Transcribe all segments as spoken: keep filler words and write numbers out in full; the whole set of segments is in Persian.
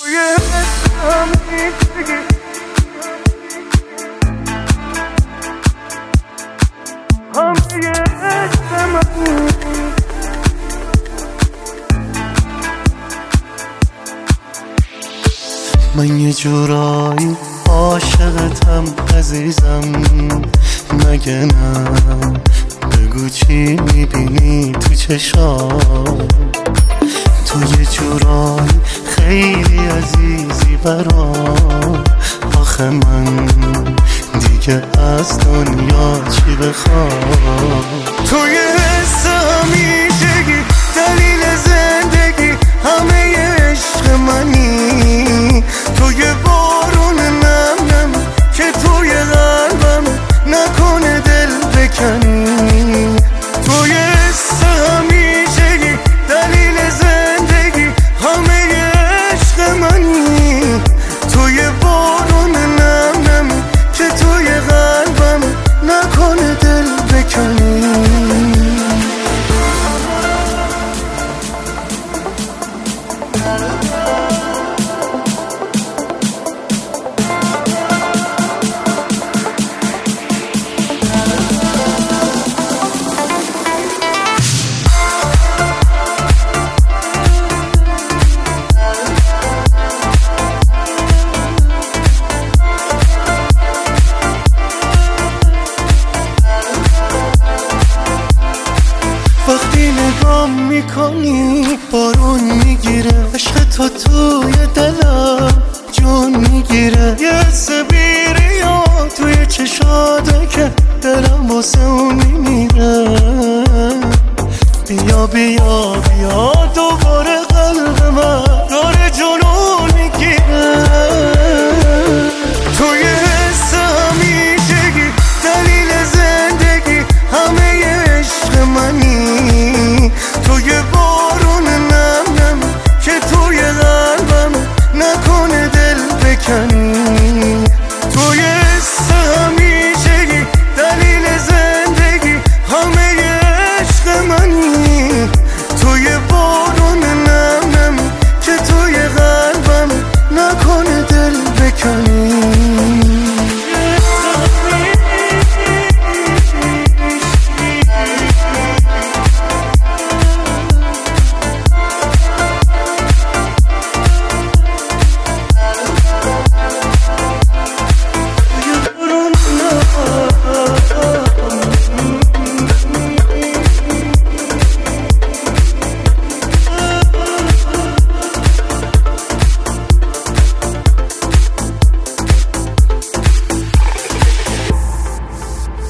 من یه جورایی عاشقتم عزیزم، مگه نه؟ بگو چی میبینی تو چشام؟ تو یه جورایی خیلی عزیزی برام، آخه من دیگه از دنیا چی بخوام؟ توی حس همیشگی دلیل زندگی، همه عشق منی، توی بارون نم نم که توی قلبم نکنه دل بکنی. توی حس همیشگی دلیل زندگی، همه عشق منی، توی بارون نم نم که توی قلبم نکنه دل بکنی. وقتی نگام میکنی بارون میگیره، عشق تو توی دلم جون میگیره، یه حس بیریا توی چشاته که دلم واسه اون میمیره. بیا بیا بیا دوباره قلب من داره جنون میگیره. توی حس همیشگی دلیل زندگی، همه عشق منی، توی بارون نم نم که توی قلبم نکنه دل بکنی. توی حس همیشگی دلیل زندگی، همه عشق منی، توی بارون نم نم که توی قلبم نکنه دل بکنی.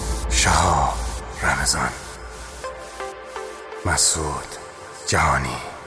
شهاب رمضان، مسعود جهانی.